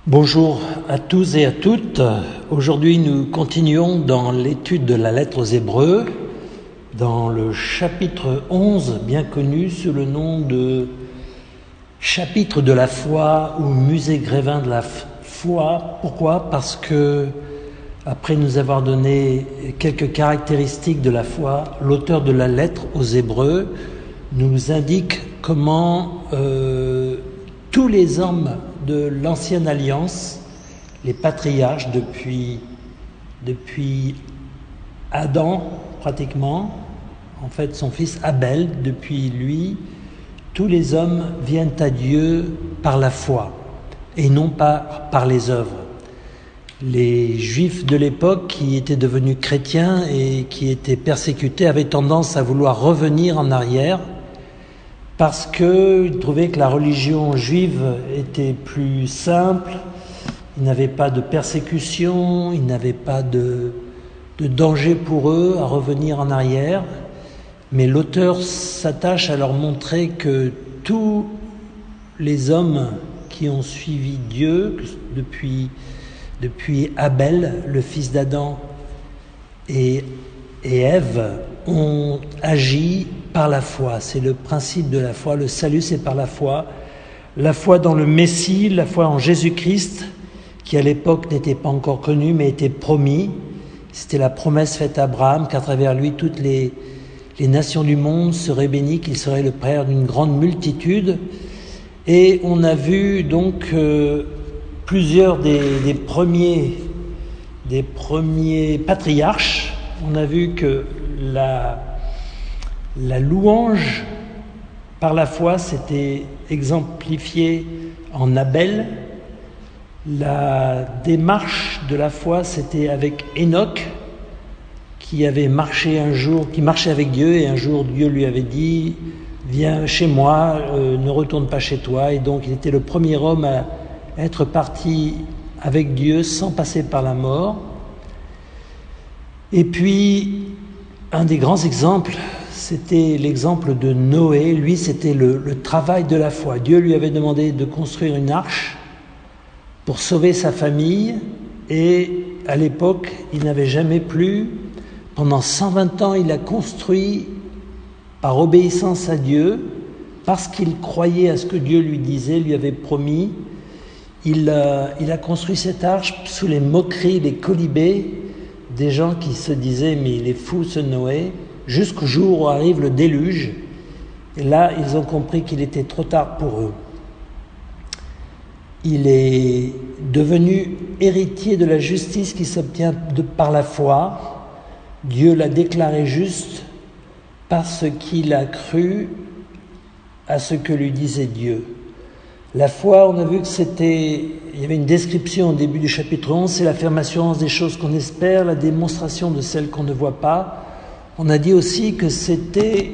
Bonjour à tous et à toutes. Aujourd'hui, nous continuons dans l'étude de la lettre aux Hébreux, dans le chapitre 11, bien connu sous le nom de chapitre de la foi ou musée Grévin de la foi. Pourquoi ? Parce que, après nous avoir donné quelques caractéristiques de la foi, l'auteur de la lettre aux Hébreux nous indique comment tous les hommes de l'ancienne alliance, les patriarches depuis Adam pratiquement, en fait son fils Abel, depuis lui, tous les hommes viennent à Dieu par la foi et non pas par les œuvres. Les Juifs de l'époque qui étaient devenus chrétiens et qui étaient persécutés avaient tendance à vouloir revenir en arrière parce qu'ils trouvaient que la religion juive était plus simple, ils n'avaient pas de persécution, ils n'avaient pas de danger pour eux à revenir en arrière. Mais l'auteur s'attache à leur montrer que tous les hommes qui ont suivi Dieu depuis Abel, le fils d'Adam, et Ève, ont agi par la foi. C'est le principe de la foi. Le salut, c'est par la foi. La foi dans le Messie, la foi en Jésus-Christ, qui à l'époque n'était pas encore connu, mais était promis. C'était la promesse faite à Abraham, qu'à travers lui, toutes les nations du monde seraient bénies, qu'il serait le père d'une grande multitude. Et on a vu donc plusieurs des premiers patriarches. On a vu que la louange par la foi s'était exemplifiée en Abel. La démarche de la foi, c'était avec Enoch, qui marchait avec Dieu, et un jour Dieu lui avait dit « Viens chez moi, ne retourne pas chez toi ». Et donc il était le premier homme à être parti avec Dieu sans passer par la mort. Et puis, un des grands exemples, c'était l'exemple de Noé. Lui, c'était le travail de la foi. Dieu lui avait demandé de construire une arche pour sauver sa famille. Et à l'époque, il n'avait jamais plu. Pendant 120 ans, il a construit par obéissance à Dieu, parce qu'il croyait à ce que Dieu lui disait, lui avait promis. Il a construit cette arche sous les moqueries, les colibés des gens qui se disaient « mais il est fou ce Noé », jusqu'au jour où arrive le déluge. Et là, ils ont compris qu'il était trop tard pour eux. Il est devenu héritier de la justice qui s'obtient par la foi. Dieu l'a déclaré juste parce qu'il a cru à ce que lui disait Dieu. La foi, on a vu il y avait une description au début du chapitre 11, c'est l'affirmation des choses qu'on espère, la démonstration de celles qu'on ne voit pas. On a dit aussi que c'était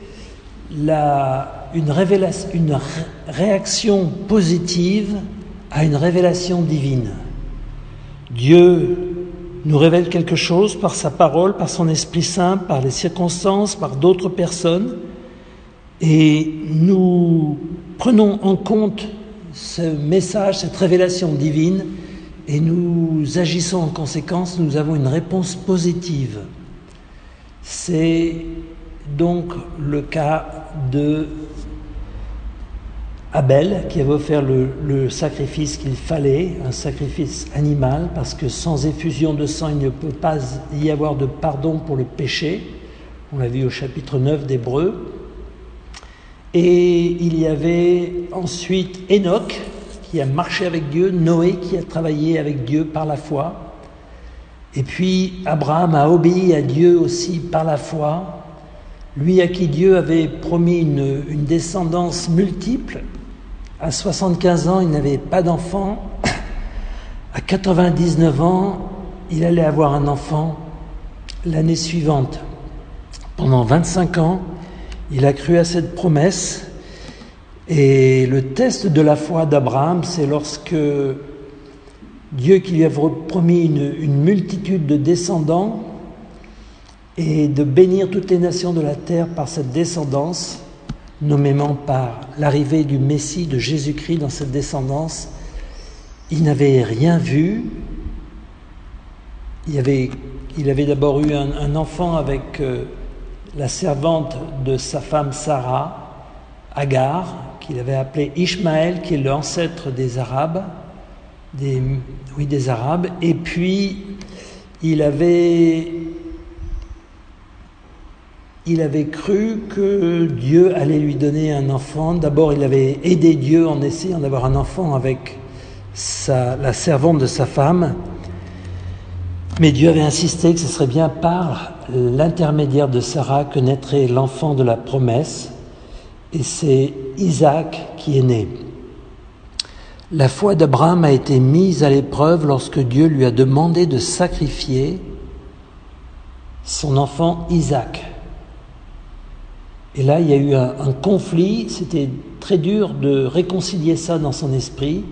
une réaction positive à une révélation divine. Dieu nous révèle quelque chose par sa parole, par son Esprit Saint, par les circonstances, par d'autres personnes, et nous prenons en compte ce message, cette révélation divine, et nous agissons en conséquence, nous avons une réponse positive. C'est donc le cas de Abel qui avait offert le sacrifice qu'il fallait, un sacrifice animal, parce que sans effusion de sang, il ne peut pas y avoir de pardon pour le péché. On l'a vu au chapitre 9 d'Hébreux. Et il y avait ensuite Enoch qui a marché avec Dieu, Noé qui a travaillé avec Dieu par la foi. Et puis Abraham a obéi à Dieu aussi par la foi, lui à qui Dieu avait promis une descendance multiple. À 75 ans, il n'avait pas d'enfant. À 99 ans, il allait avoir un enfant l'année suivante. Pendant 25 ans, il a cru à cette promesse. Et le test de la foi d'Abraham, c'est lorsque Dieu qui lui avait promis une multitude de descendants et de bénir toutes les nations de la terre par cette descendance, nommément par l'arrivée du Messie, de Jésus-Christ dans cette descendance, il n'avait rien vu. Il avait d'abord eu un enfant avec la servante de sa femme Sarah, Agar, qu'il avait appelé Ishmaël, qui est l'ancêtre des Arabes, des Arabes. Et puis il avait cru que Dieu allait lui donner un enfant. D'abord, il avait aidé Dieu en essayant d'avoir un enfant avec la servante de sa femme. Mais Dieu avait insisté que ce serait bien par l'intermédiaire de Sarah que naîtrait l'enfant de la promesse. Et c'est Isaac qui est né. La foi d'Abraham a été mise à l'épreuve lorsque Dieu lui a demandé de sacrifier son enfant Isaac. Et là, il y a eu un conflit. C'était très dur de réconcilier ça dans son esprit.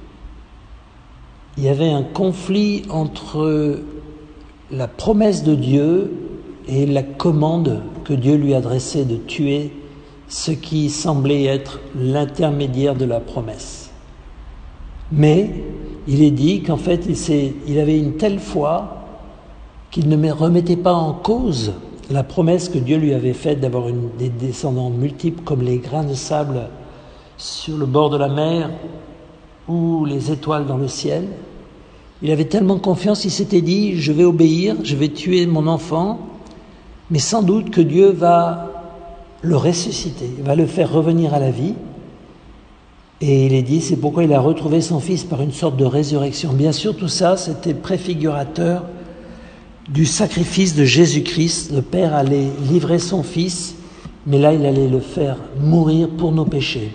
Il y avait un conflit entre la promesse de Dieu et la commande que Dieu lui adressait de tuer ce qui semblait être l'intermédiaire de la promesse. Mais il est dit qu'en fait, il avait une telle foi qu'il ne remettait pas en cause la promesse que Dieu lui avait faite d'avoir des descendants multiples comme les grains de sable sur le bord de la mer ou les étoiles dans le ciel. Il avait tellement confiance, il s'était dit, je vais obéir, je vais tuer mon enfant, mais sans doute que Dieu va le ressusciter, va le faire revenir à la vie. Et il est dit, c'est pourquoi il a retrouvé son fils par une sorte de résurrection. Bien sûr, tout ça, c'était préfigurateur du sacrifice de Jésus-Christ. Le Père allait livrer son fils, mais là, il allait le faire mourir pour nos péchés.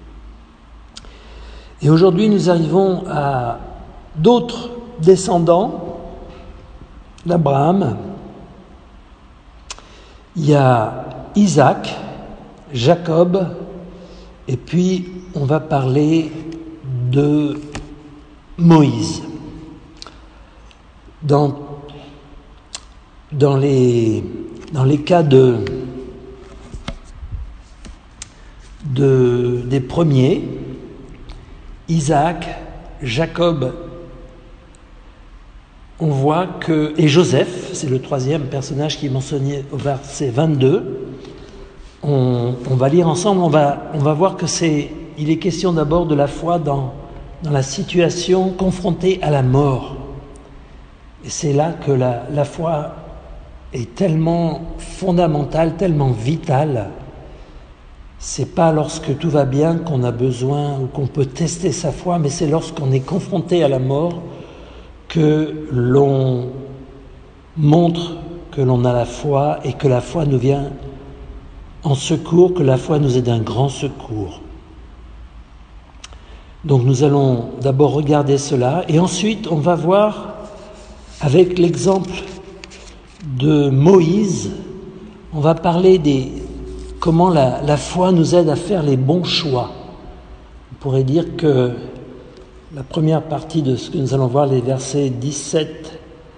Et aujourd'hui, nous arrivons à d'autres descendants d'Abraham. Il y a Isaac, Jacob, et puis on va parler de Moïse. Dans les cas des premiers, Isaac, Jacob, on voit que, et Joseph, c'est le troisième personnage qui est mentionné au verset 22, on va lire ensemble, on va voir que il est question d'abord de la foi dans la situation confrontée à la mort. Et c'est là que la foi est tellement fondamentale, tellement vitale. C'est pas lorsque tout va bien qu'on a besoin ou qu'on peut tester sa foi, mais c'est lorsqu'on est confronté à la mort que l'on montre que l'on a la foi et que la foi nous vient en secours, que la foi nous est d'un grand secours. Donc nous allons d'abord regarder cela et ensuite on va voir avec l'exemple de Moïse, on va parler comment la foi nous aide à faire les bons choix. On pourrait dire que la première partie de ce que nous allons voir, les versets 17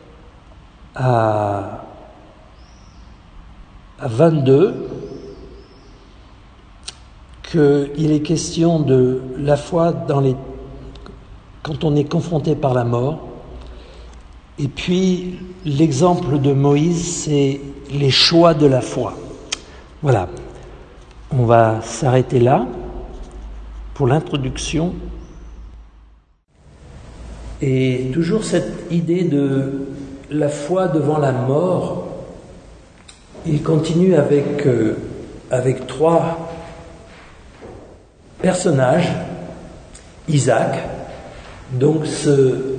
à 22, qu'il est question de la foi quand on est confronté par la mort. Et puis, l'exemple de Moïse, c'est les choix de la foi. Voilà, on va s'arrêter là pour l'introduction. Et toujours cette idée de la foi devant la mort, il continue avec trois personnages. Isaac, donc ce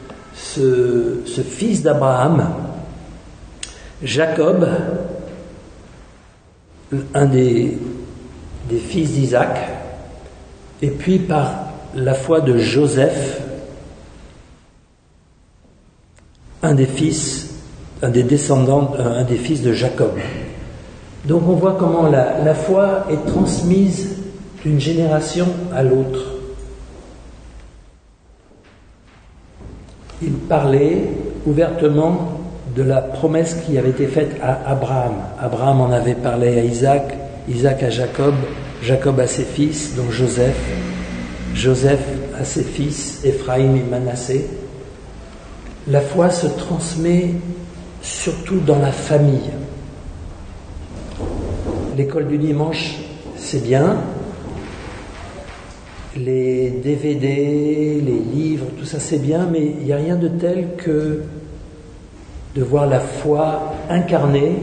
fils d'Abraham, Jacob, un des fils d'Isaac, et puis par la foi de Joseph, un des fils de Jacob. Donc on voit comment la foi est transmise d'une génération à l'autre. Il parlait ouvertement de la promesse qui avait été faite à Abraham. Abraham en avait parlé à Isaac, Isaac à Jacob, Jacob à ses fils, donc Joseph. Joseph à ses fils, Éphraïm et Manassé. La foi se transmet surtout dans la famille. L'école du dimanche, c'est bien. Les DVD, les livres, tout ça c'est bien, mais il n'y a rien de tel que de voir la foi incarnée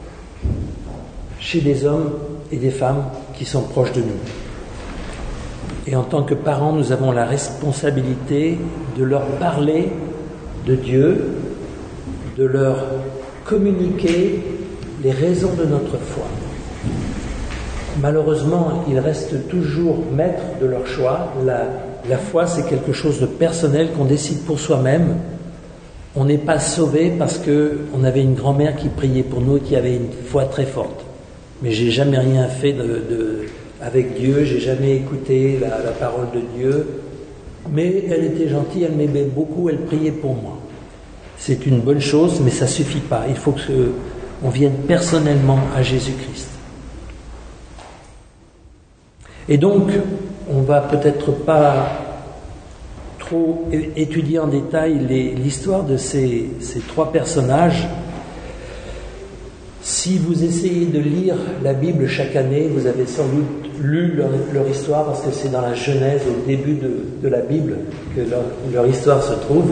chez des hommes et des femmes qui sont proches de nous. Et en tant que parents, nous avons la responsabilité de leur parler de Dieu, de leur communiquer les raisons de notre foi. Malheureusement, ils restent toujours maîtres de leur choix. La foi, c'est quelque chose de personnel qu'on décide pour soi-même. On n'est pas sauvé parce qu'on avait une grand-mère qui priait pour nous et qui avait une foi très forte. Mais j'ai jamais rien fait avec Dieu, j'ai jamais écouté la parole de Dieu. Mais elle était gentille, elle m'aimait beaucoup, elle priait pour moi. C'est une bonne chose, mais ça ne suffit pas. Il faut qu'on vienne personnellement à Jésus-Christ. Et donc, on va peut-être pas trop étudier en détail l'histoire de ces trois personnages. Si vous essayez de lire la Bible chaque année, vous avez sans doute lu leur histoire, parce que c'est dans la Genèse, au début de la Bible, que leur histoire se trouve.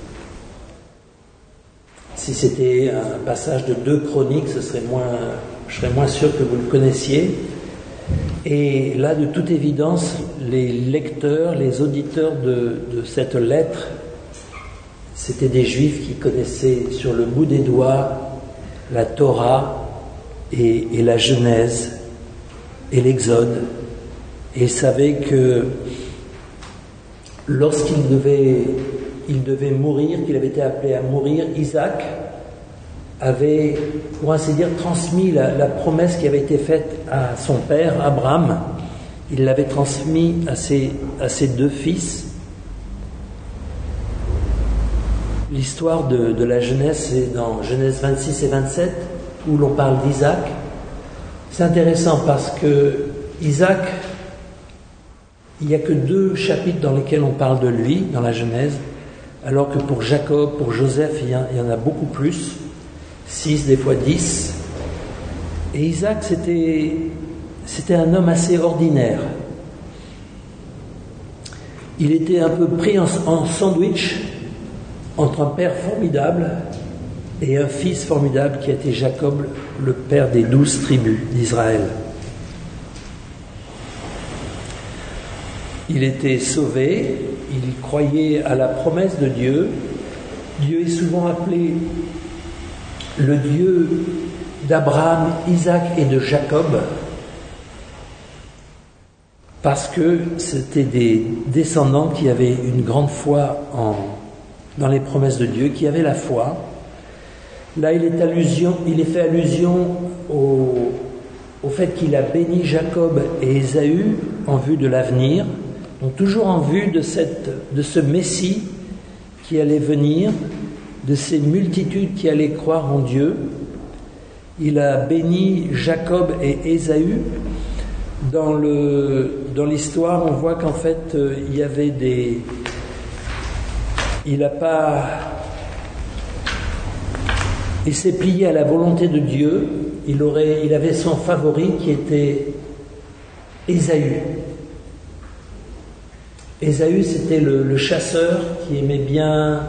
Si c'était un passage de 2 Chroniques, je serais moins sûr que vous le connaissiez. Et là, de toute évidence, les lecteurs, les auditeurs de cette lettre, c'était des Juifs qui connaissaient sur le bout des doigts la Torah et la Genèse et l'Exode, et savaient que lorsqu'il devait mourir, qu'il avait été appelé à mourir, Isaac avait, pour ainsi dire, transmis la promesse qui avait été faite à son père, Abraham. Il l'avait transmis à ses 2 fils. L'histoire de la Genèse, c'est dans Genèse 26 et 27, où l'on parle d'Isaac. C'est intéressant parce que Isaac, il n'y a que 2 chapitres dans lesquels on parle de lui, dans la Genèse, alors que pour Jacob, pour Joseph, il y en a beaucoup plus, 6, des fois 10. Et Isaac, c'était un homme assez ordinaire. Il était un peu pris en sandwich entre un père formidable et un fils formidable qui a été Jacob, le père des 12 tribus d'Israël. Il était sauvé, il croyait à la promesse de Dieu. Dieu est souvent appelé le Dieu d'Abraham, Isaac et de Jacob, parce que c'était des descendants qui avaient une grande foi dans les promesses de Dieu, qui avaient la foi. Là, il est fait allusion au fait qu'il a béni Jacob et Ésaü en vue de l'avenir, donc toujours en vue de ce Messie qui allait venir, de ces multitudes qui allaient croire en Dieu. Il a béni Jacob et Ésaü. Dans l'histoire, on voit qu'en fait, il y avait il s'est plié à la volonté de Dieu. Il avait son favori qui était Ésaü. Ésaü, c'était le chasseur qui aimait bien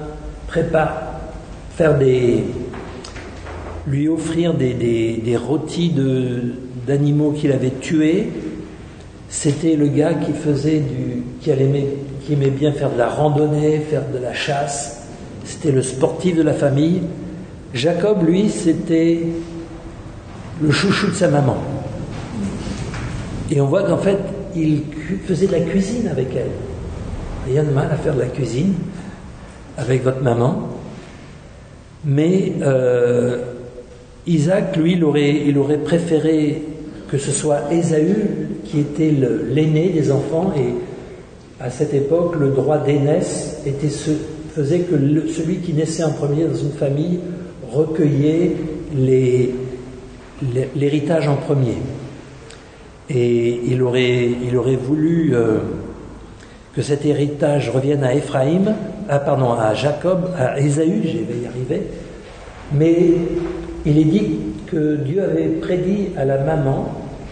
lui offrir des rôtis d'animaux qu'il avait tués. C'était le gars qui aimait bien faire de la randonnée, faire de la chasse. C'était le sportif de la famille. Jacob, lui, c'était le chouchou de sa maman. Et on voit qu'en fait, il faisait de la cuisine avec elle. Rien de mal à faire de la cuisine avec votre maman. Mais Isaac, lui, il aurait préféré que ce soit Ésaü qui était l'aîné des enfants, et à cette époque, le droit d'aînesse faisait que celui qui naissait en premier dans une famille recueillait l'héritage en premier. Et il aurait voulu que cet héritage revienne à à Jacob, à Ésaü, je vais y arriver. Mais il est dit que Dieu avait prédit à la maman,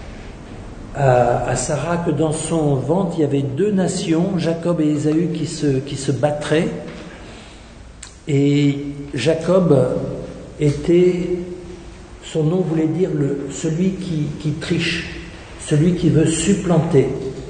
à Sarah, que dans son ventre il y avait 2 nations, Jacob et Ésaü, qui se battraient. Et Jacob son nom voulait dire celui qui triche, celui qui veut supplanter.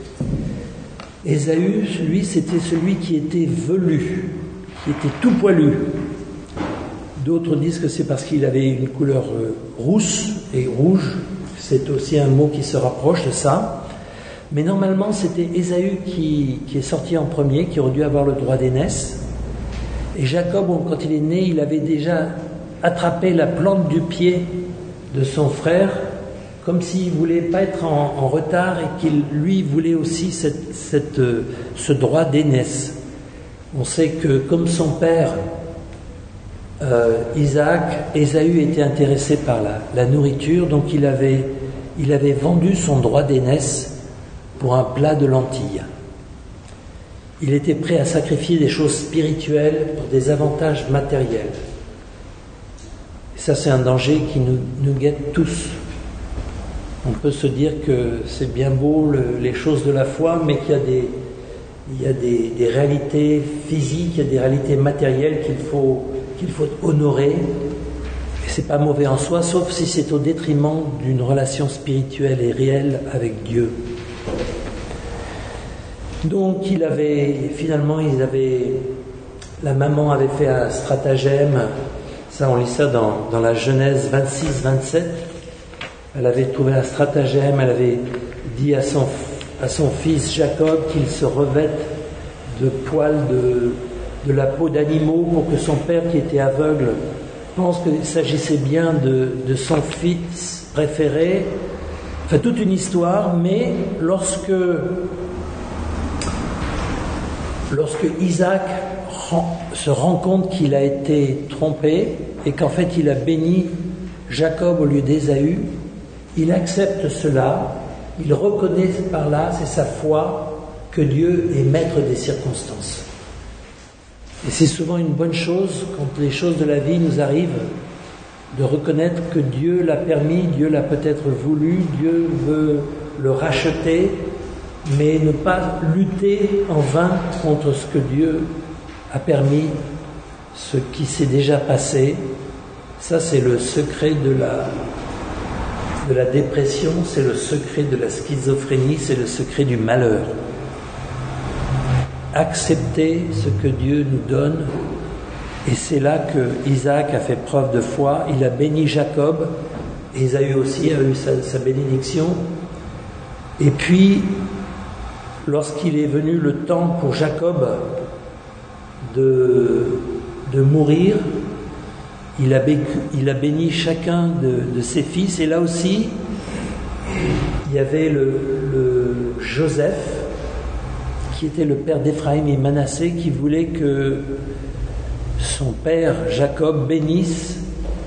Ésaü, lui, c'était celui qui était velu, qui était tout poilu. D'autres disent que c'est parce qu'il avait une couleur rousse et rouge. C'est aussi un mot qui se rapproche de ça. Mais normalement, c'était Ésaü qui est sorti en premier, qui aurait dû avoir le droit d'aînesse. Et Jacob, quand il est né, il avait déjà attrapé la plante du pied de son frère, comme s'il ne voulait pas être en retard et qu'il, lui, voulait aussi ce droit d'aînesse. On sait que comme son père, Isaac, Ésaü était intéressé par la nourriture, donc il avait vendu son droit d'aînesse pour un plat de lentilles. Il était prêt à sacrifier des choses spirituelles pour des avantages matériels. Et ça, c'est un danger qui nous guette tous. On peut se dire que c'est bien beau les choses de la foi, mais qu'il y a des réalités physiques, il y a des réalités matérielles qu'il faut honorer. Et c'est pas mauvais en soi, sauf si c'est au détriment d'une relation spirituelle et réelle avec Dieu. Donc la maman avait fait un stratagème, ça on lit ça dans la Genèse 26-27. Elle avait trouvé un stratagème, elle avait dit à son fils Jacob qu'il se revête de poils de la peau d'animaux pour que son père qui était aveugle pense qu'il s'agissait bien de son fils préféré. Enfin, toute une histoire, mais lorsque Isaac se rend compte qu'il a été trompé et qu'en fait il a béni Jacob au lieu d'Ésaü, il accepte cela, il reconnaît par là, c'est sa foi, que Dieu est maître des circonstances. Et c'est souvent une bonne chose, quand les choses de la vie nous arrivent, de reconnaître que Dieu l'a permis, Dieu l'a peut-être voulu, Dieu veut le racheter, mais ne pas lutter en vain contre ce que Dieu a permis, ce qui s'est déjà passé. Ça, c'est le secret de la dépression, c'est le secret de la schizophrénie, c'est le secret du malheur. Accepter ce que Dieu nous donne, et c'est là que Isaac a fait preuve de foi. Il a béni Jacob, Ésaü aussi a eu sa bénédiction, et puis lorsqu'il est venu le temps pour Jacob de mourir, il a béni chacun de ses fils. Et là aussi, il y avait le Joseph, qui était le père d'Éphraïm et Manassé, qui voulait que son père Jacob bénisse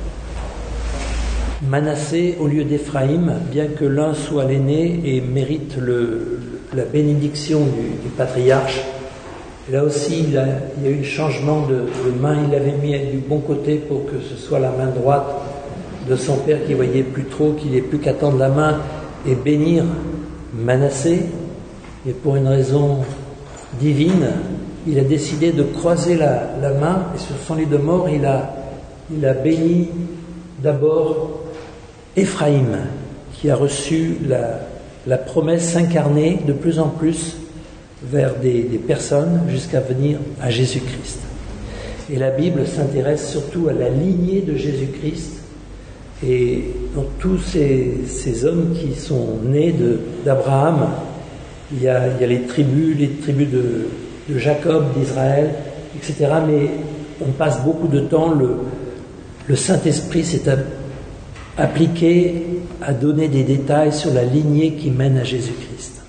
Manassé au lieu d'Éphraïm, bien que l'un soit l'aîné et mérite la bénédiction du patriarche. Et là aussi, il y a eu un changement de main. Il l'avait mis du bon côté pour que ce soit la main droite de son père qui voyait plus trop, qu'il n'ait plus qu'à tendre la main et bénir Manassé. Et pour une raison divine, il a décidé de croiser la main, et sur son lit de mort, il a béni d'abord Éphraïm, qui a reçu la promesse s'incarner de plus en plus vers des personnes jusqu'à venir à Jésus-Christ. Et la Bible s'intéresse surtout à la lignée de Jésus-Christ, et dans tous ces hommes qui sont nés d'Abraham, il y a les tribus de Jacob, d'Israël, etc. Mais on passe beaucoup de temps, le Saint-Esprit s'est appliqué à donner des détails sur la lignée qui mène à Jésus-Christ.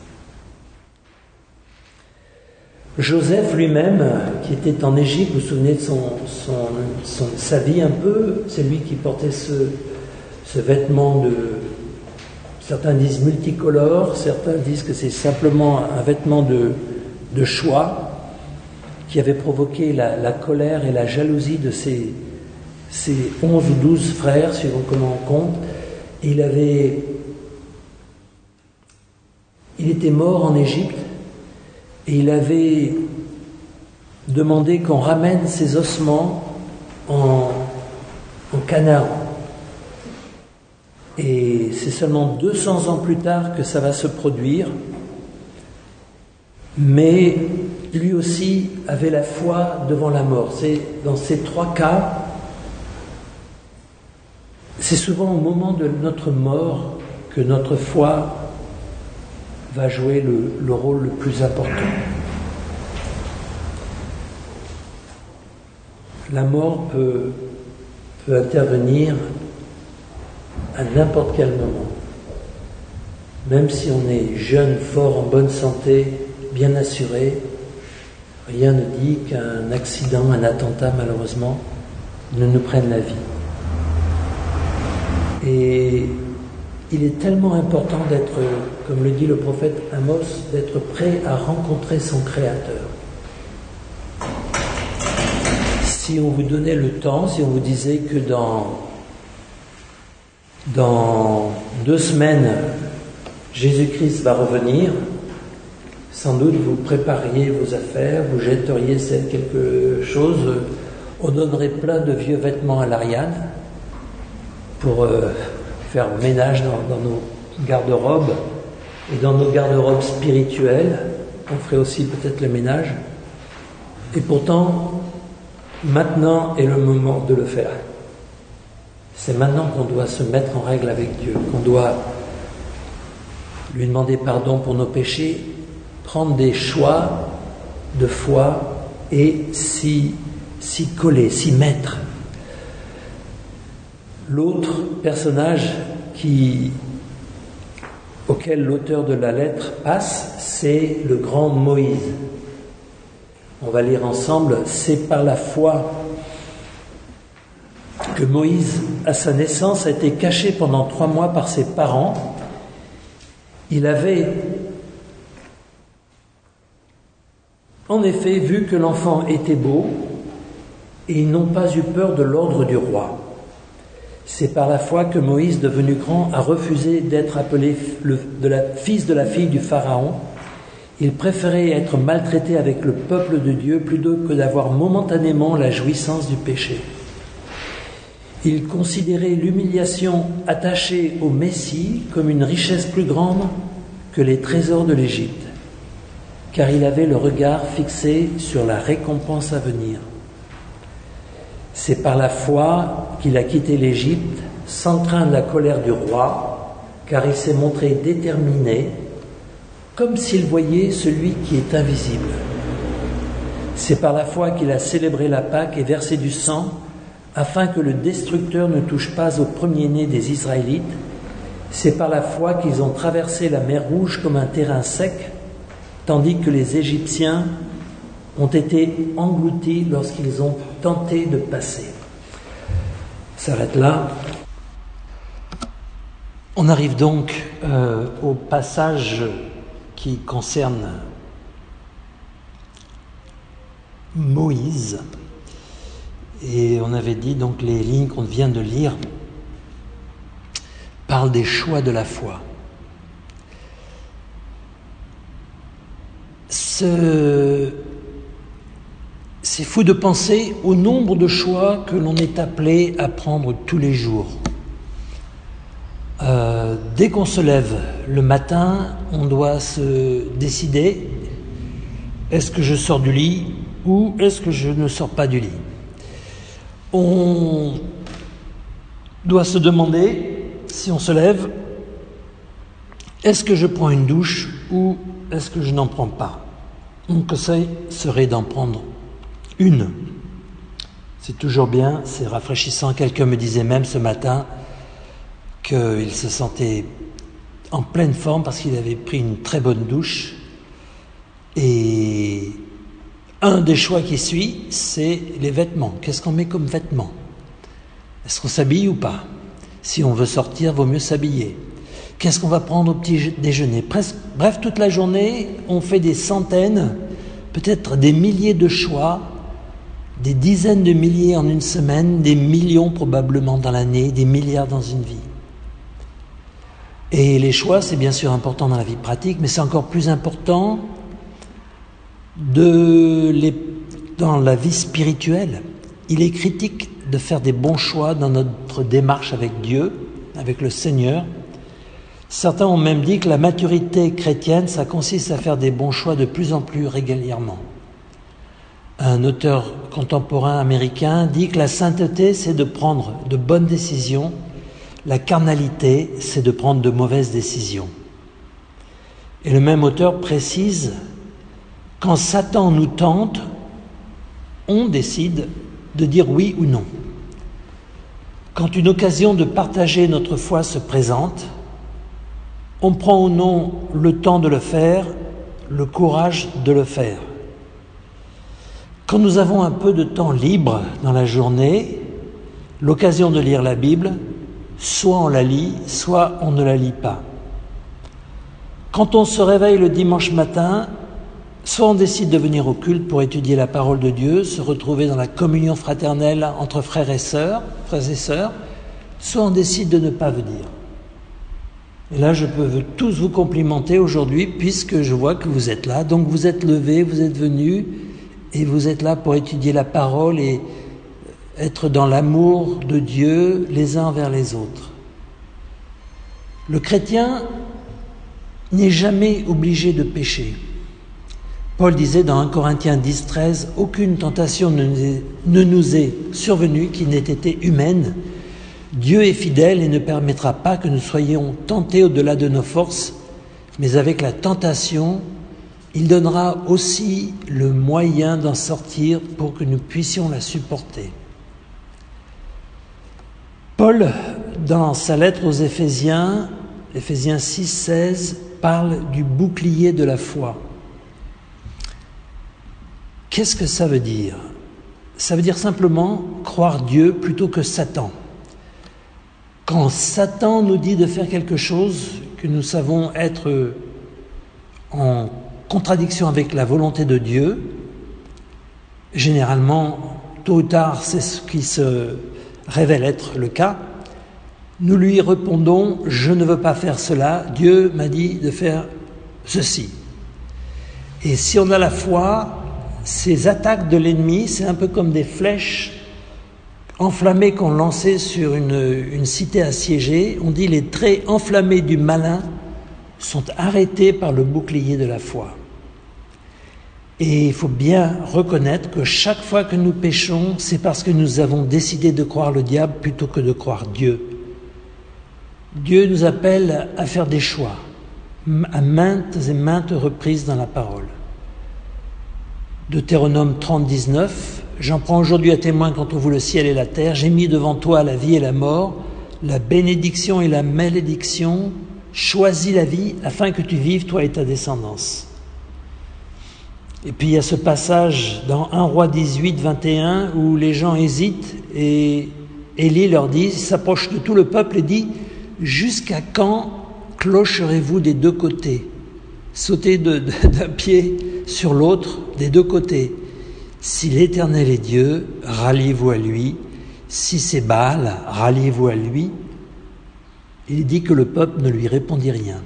Joseph lui-même, qui était en Égypte, vous vous souvenez de sa vie un peu, c'est lui qui portait ce vêtement certains disent multicolore, certains disent que c'est simplement un vêtement de choix qui avait provoqué la colère et la jalousie de ses 11 ou 12 frères, suivant comment on compte. Et il était mort en Égypte et il avait demandé qu'on ramène ses ossements en Canaan. Et c'est seulement 200 ans plus tard que ça va se produire. Mais lui aussi avait la foi devant la mort. C'est dans ces 3 cas, c'est souvent au moment de notre mort que notre foi va jouer le rôle le plus important. La mort peut intervenir à n'importe quel moment. Même si on est jeune, fort, en bonne santé, bien assuré, rien ne dit qu'un accident, un attentat malheureusement, ne nous prenne la vie. Et il est tellement important d'être, comme le dit le prophète Amos, d'être prêt à rencontrer son Créateur. Si on vous donnait le temps, si on vous disait que dans 2 semaines, Jésus-Christ va revenir, sans doute vous prépariez vos affaires, vous jetteriez quelque chose, on donnerait plein de vieux vêtements à l'Ariane pour faire ménage dans nos garde-robes et dans nos garde-robes spirituelles. On ferait aussi peut-être le ménage. Et pourtant, maintenant est le moment de le faire. C'est maintenant qu'on doit se mettre en règle avec Dieu, qu'on doit lui demander pardon pour nos péchés, prendre des choix de foi et s'y coller, s'y mettre. L'autre personnage auquel l'auteur de la lettre passe, c'est le grand Moïse. On va lire ensemble, c'est par la foi que Moïse, à sa naissance, a été caché pendant 3 mois par ses parents. Il avait en effet vu que l'enfant était beau et ils n'ont pas eu peur de l'ordre du roi. C'est par la foi que Moïse, devenu grand, a refusé d'être appelé fils de la fille du Pharaon. Il préférait être maltraité avec le peuple de Dieu plutôt que d'avoir momentanément la jouissance du péché. Il considérait l'humiliation attachée au Messie comme une richesse plus grande que les trésors de l'Égypte, car il avait le regard fixé sur la récompense à venir. C'est par la foi qu'il a quitté l'Égypte sans craindre la colère du roi, car il s'est montré déterminé, comme s'il voyait celui qui est invisible. C'est par la foi qu'il a célébré la Pâque et versé du sang, afin que le destructeur ne touche pas au premier-né des Israélites. C'est par la foi qu'ils ont traversé la mer Rouge comme un terrain sec, tandis que les Égyptiens ont été engloutis lorsqu'ils ont tenté de passer. Ça s'arrête là. On arrive donc au passage qui concerne Moïse. Et on avait dit donc les lignes qu'on vient de lire parlent des choix de la foi. C'est fou de penser au nombre de choix que l'on est appelé à prendre tous les jours. Dès qu'on se lève le matin, on doit se décider, est-ce que je sors du lit ou est-ce que je ne sors pas du lit ? On doit se demander, si on se lève, est-ce que je prends une douche ou est-ce que je n'en prends pas ? Mon conseil serait d'en prendre une. C'est toujours bien, c'est rafraîchissant. Quelqu'un me disait même ce matin qu'il se sentait en pleine forme parce qu'il avait pris une très bonne douche. Et un des choix qui suit, c'est les vêtements. Qu'est-ce qu'on met comme vêtements ? Est-ce qu'on s'habille ou pas ? Si on veut sortir, vaut mieux s'habiller. Qu'est-ce qu'on va prendre au petit déjeuner ? Bref, toute la journée, on fait des centaines peut-être des milliers de choix, des dizaines de milliers en une semaine, des millions probablement dans l'année, des milliards dans une vie. Et les choix, c'est bien sûr important dans la vie pratique, mais c'est encore plus important dans la vie spirituelle. Il est critique de faire des bons choix dans notre démarche avec Dieu, avec le Seigneur. Certains ont même dit que la maturité chrétienne, ça consiste à faire des bons choix de plus en plus régulièrement. Un auteur contemporain américain dit que la sainteté, c'est de prendre de bonnes décisions. La carnalité, c'est de prendre de mauvaises décisions. Et le même auteur précise, quand Satan nous tente, on décide de dire oui ou non. Quand une occasion de partager notre foi se présente, on prend ou non le temps de le faire, le courage de le faire. Quand nous avons un peu de temps libre dans la journée, l'occasion de lire la Bible, soit on la lit, soit on ne la lit pas. Quand on se réveille le dimanche matin, soit on décide de venir au culte pour étudier la parole de Dieu, se retrouver dans la communion fraternelle entre frères et sœurs, soit on décide de ne pas venir. Et là, je peux tous vous complimenter aujourd'hui puisque je vois que vous êtes là. Donc vous êtes levés, vous êtes venus et vous êtes là pour étudier la parole et être dans l'amour de Dieu les uns envers les autres. Le chrétien n'est jamais obligé de pécher. Paul disait dans 1 Corinthiens 10, 13, « Aucune tentation ne nous est survenue qui n'ait été humaine. Dieu est fidèle et ne permettra pas que nous soyons tentés au-delà de nos forces, mais avec la tentation, il donnera aussi le moyen d'en sortir pour que nous puissions la supporter. » Paul, dans sa lettre aux Éphésiens, Éphésiens 6, 16, parle du bouclier de la foi. Qu'est-ce que ça veut dire ? Ça veut dire simplement croire Dieu plutôt que Satan. Quand Satan nous dit de faire quelque chose que nous savons être en contradiction avec la volonté de Dieu, généralement, tôt ou tard, c'est ce qui se révèle être le cas, nous lui répondons « Je ne veux pas faire cela, Dieu m'a dit de faire ceci ». Et si on a la foi, ces attaques de l'ennemi, c'est un peu comme des flèches enflammées qu'on lançait sur une cité assiégée. On dit les traits enflammés du malin sont arrêtés par le bouclier de la foi. Et il faut bien reconnaître que chaque fois que nous péchons, c'est parce que nous avons décidé de croire le diable plutôt que de croire Dieu. Dieu nous appelle à faire des choix, à maintes et maintes reprises dans la parole. Deutéronome 30, 19, « J'en prends aujourd'hui à témoin contre vous le ciel et la terre, j'ai mis devant toi la vie et la mort, la bénédiction et la malédiction, choisis la vie afin que tu vives, toi et ta descendance. » Et puis il y a ce passage dans 1 Roi 18, 21, où les gens hésitent et Élie leur dit, il s'approche de tout le peuple et dit « Jusqu'à quand clocherez-vous des deux côtés ?» Sautez d'un pied sur l'autre des deux côtés. Si l'Éternel est Dieu, ralliez-vous à lui. Si c'est Baal, ralliez-vous à lui. Il dit que le peuple ne lui répondit rien.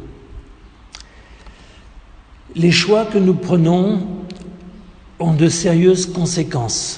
Les choix que nous prenons ont de sérieuses conséquences.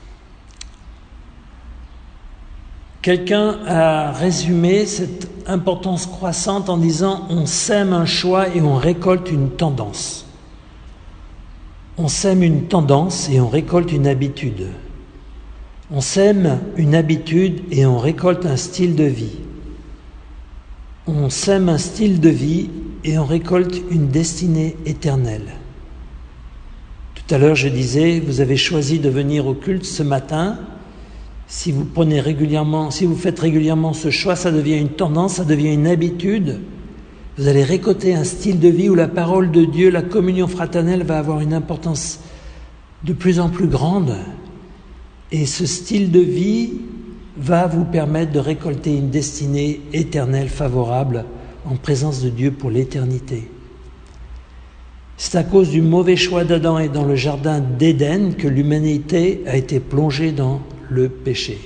Quelqu'un a résumé cette importance croissante en disant « On sème un choix et on récolte une tendance ». On sème une tendance et on récolte une habitude. On sème une habitude et on récolte un style de vie. On sème un style de vie et on récolte une destinée éternelle. Tout à l'heure, je disais, vous avez choisi de venir au culte ce matin. Si vous faites régulièrement ce choix, ça devient une tendance, ça devient une habitude. Vous allez récolter un style de vie où la parole de Dieu, la communion fraternelle va avoir une importance de plus en plus grande. Et ce style de vie va vous permettre de récolter une destinée « éternelle favorable en présence de Dieu pour l'éternité. C'est à cause du mauvais choix d'Adam et dans le jardin d'Éden que l'humanité a été plongée dans le péché.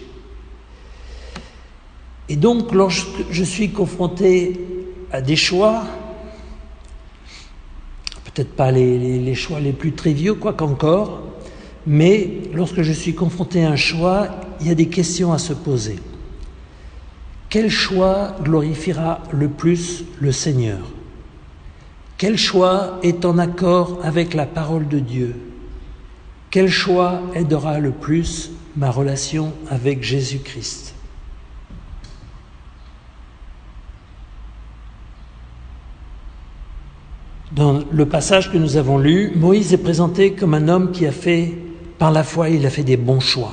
Et donc, lorsque je suis confronté à des choix, peut-être pas les choix les plus triviaux, quoi qu'encore, mais lorsque je suis confronté à un choix, il y a des questions à se poser. Quel choix glorifiera le plus le Seigneur ? Quel choix est en accord avec la parole de Dieu ? Quel choix aidera le plus ma relation avec Jésus-Christ ? Dans le passage que nous avons lu, Moïse est présenté comme un homme qui a fait, par la foi, il a fait des bons choix.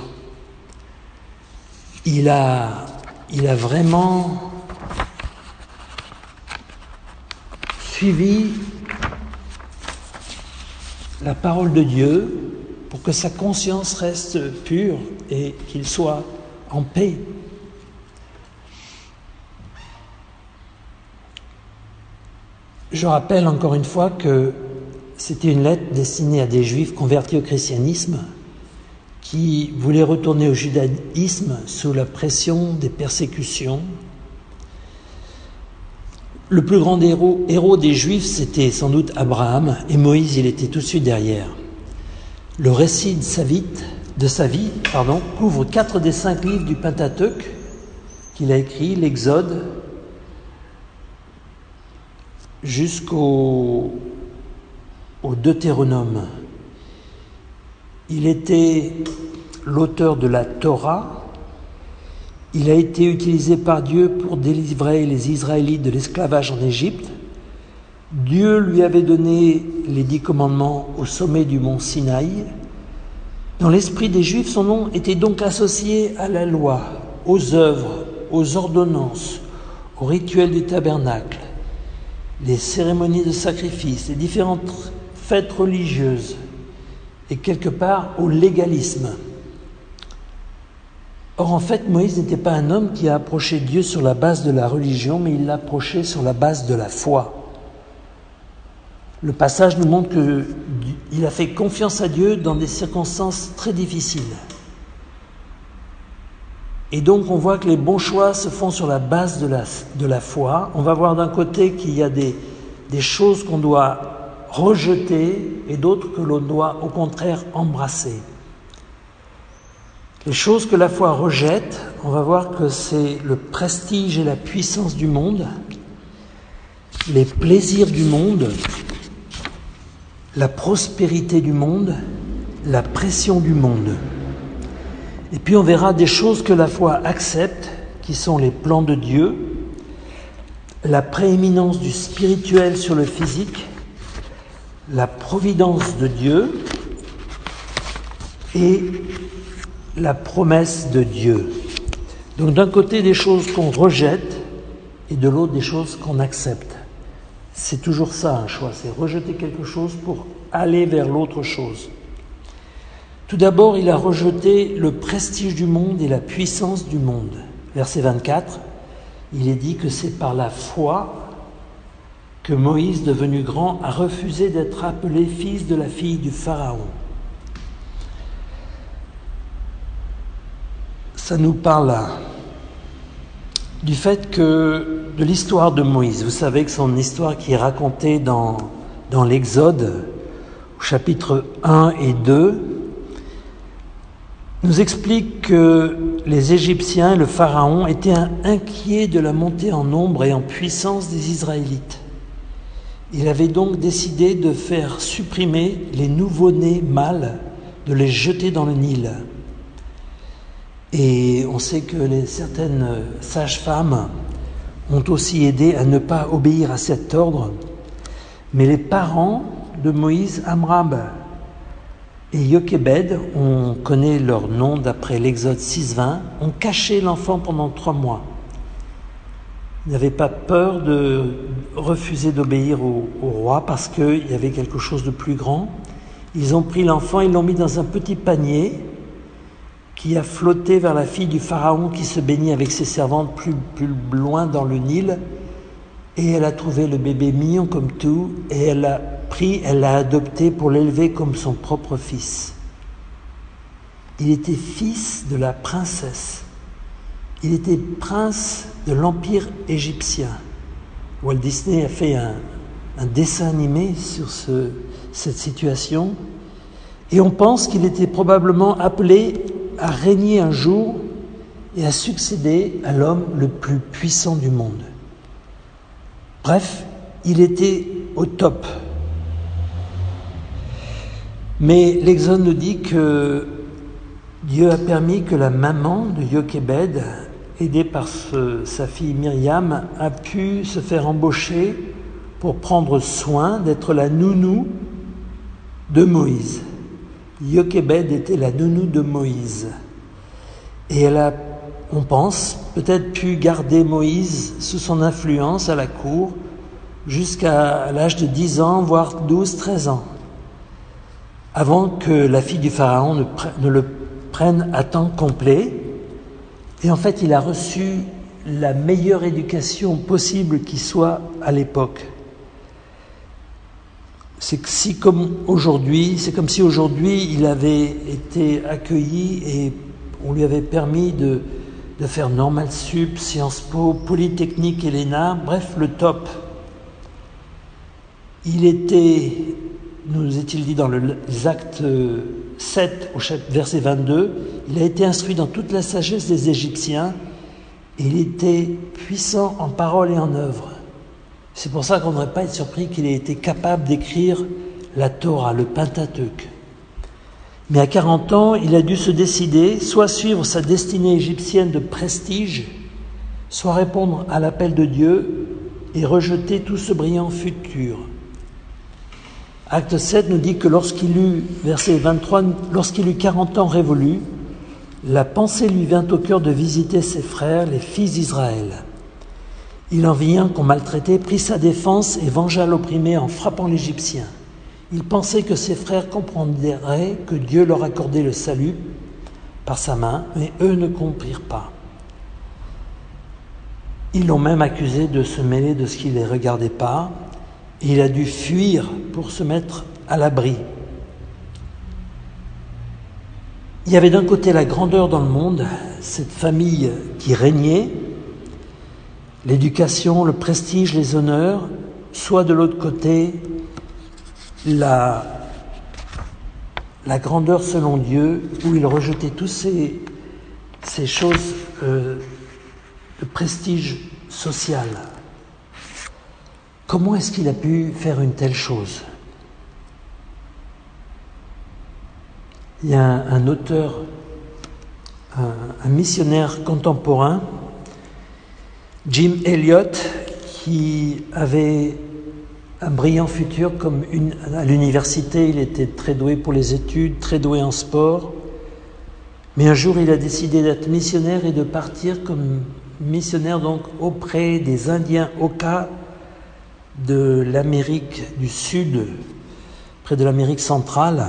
Il a vraiment suivi la parole de Dieu pour que sa conscience reste pure et qu'il soit en paix. Je rappelle encore une fois que c'était une lettre destinée à des Juifs convertis au christianisme qui voulaient retourner au judaïsme sous la pression des persécutions. Le plus grand héros des Juifs, c'était sans doute Abraham, et Moïse, il était tout de suite derrière. Le récit de sa vie couvre 4 des 5 livres du Pentateuque qu'il a écrit, l'Exode, jusqu'au Deutéronome. Il était l'auteur de la Torah. Il a été utilisé par Dieu pour délivrer les Israélites de l'esclavage en Égypte. Dieu lui avait donné les 10 commandements au sommet du mont Sinaï. Dans l'esprit des Juifs, son nom était donc associé à la loi, aux œuvres, aux ordonnances, aux rituels du tabernacle, les cérémonies de sacrifice, les différentes fêtes religieuses et quelque part au légalisme. Or, en fait, Moïse n'était pas un homme qui a approché Dieu sur la base de la religion, mais il l'a approché sur la base de la foi. Le passage nous montre qu'il a fait confiance à Dieu dans des circonstances très difficiles. Et donc, on voit que les bons choix se font sur la base de la foi. On va voir d'un côté qu'il y a des choses qu'on doit rejeter et d'autres que l'on doit au contraire embrasser. Les choses que la foi rejette, on va voir que c'est le prestige et la puissance du monde, les plaisirs du monde, la prospérité du monde, la pression du monde. Et puis on verra des choses que la foi accepte, qui sont les plans de Dieu, la prééminence du spirituel sur le physique, la providence de Dieu et la promesse de Dieu. Donc d'un côté des choses qu'on rejette et de l'autre des choses qu'on accepte. C'est toujours ça un choix, c'est rejeter quelque chose pour aller vers l'autre chose. Tout d'abord, il a rejeté le prestige du monde et la puissance du monde. Verset 24, il est dit que c'est par la foi que Moïse, devenu grand, a refusé d'être appelé fils de la fille du Pharaon. Ça nous parle du fait que de l'histoire de Moïse. Vous savez que son histoire qui est racontée dans l'Exode, au chapitre 1 et 2, nous explique que les Égyptiens et le Pharaon étaient inquiets de la montée en nombre et en puissance des Israélites. Il avait donc décidé de faire supprimer les nouveau-nés mâles, de les jeter dans le Nil. Et on sait que certaines sages-femmes ont aussi aidé à ne pas obéir à cet ordre. Mais les parents de Moïse, Amram et Jochebed, on connaît leur nom d'après l'Exode 6.20, ont caché l'enfant pendant 3 mois. Ils n'avaient pas peur de refuser d'obéir au roi parce qu'il y avait quelque chose de plus grand. Ils ont pris l'enfant, ils l'ont mis dans un petit panier qui a flotté vers la fille du Pharaon qui se baignait avec ses servantes plus loin dans le Nil. Et elle a trouvé le bébé mignon comme tout et elle l'a pris, elle l'a adopté pour l'élever comme son propre fils. Il était fils de la princesse. Il était prince de l'Empire égyptien. Walt Disney a fait un dessin animé sur cette situation. Et on pense qu'il était probablement appelé à régner un jour et à succéder à l'homme le plus puissant du monde. Bref, il était au top. Mais l'Exode nous dit que Dieu a permis que la maman de Jochébed, aidée par sa fille Myriam, a pu se faire embaucher pour prendre soin d'être la nounou de Moïse. Jochébed était la nounou de Moïse. Et elle a, on pense, peut-être pu garder Moïse sous son influence à la cour jusqu'à l'âge de 10 ans, voire 12, 13 ans, avant que la fille du Pharaon ne le prenne à temps complet. Et en fait, il a reçu la meilleure éducation possible qui soit à l'époque. C'est comme si aujourd'hui il avait été accueilli et on lui avait permis de faire Normal Sup, Sciences Po, Polytechnique et l'ENA, bref, le top. Il était, nous est-il dit dans les Actes 7 au verset 22, il a été instruit dans toute la sagesse des Égyptiens et il était puissant en parole et en œuvre. C'est pour ça qu'on ne devrait pas être surpris qu'il ait été capable d'écrire la Torah, le Pentateuque. Mais à 40 ans, il a dû se décider, soit suivre sa destinée égyptienne de prestige, soit répondre à l'appel de Dieu et rejeter tout ce brillant futur. Acte 7 nous dit que lorsqu'il eut, verset 23, lorsqu'il eut 40 ans révolus, la pensée lui vint au cœur de visiter ses frères, les fils d'Israël. Il en vit un qu'on maltraitait, prit sa défense et vengea l'opprimé en frappant l'Égyptien. Il pensait que ses frères comprendraient que Dieu leur accordait le salut par sa main, mais eux ne comprirent pas. Ils l'ont même accusé de se mêler de ce qui ne les regardait pas, et il a dû fuir pour se mettre à l'abri. Il y avait d'un côté la grandeur dans le monde, cette famille qui régnait, l'éducation, le prestige, les honneurs, soit de l'autre côté, la grandeur selon Dieu, où il rejetait toutes ces choses de prestige social. Comment est-ce qu'il a pu faire une telle chose ? Il y a un auteur, un missionnaire contemporain, Jim Elliot, qui avait un brillant futur à l'université. Il était très doué pour les études, très doué en sport. Mais un jour, il a décidé d'être missionnaire et de partir comme missionnaire donc auprès des Indiens Oka de l'Amérique du Sud, près de l'Amérique centrale.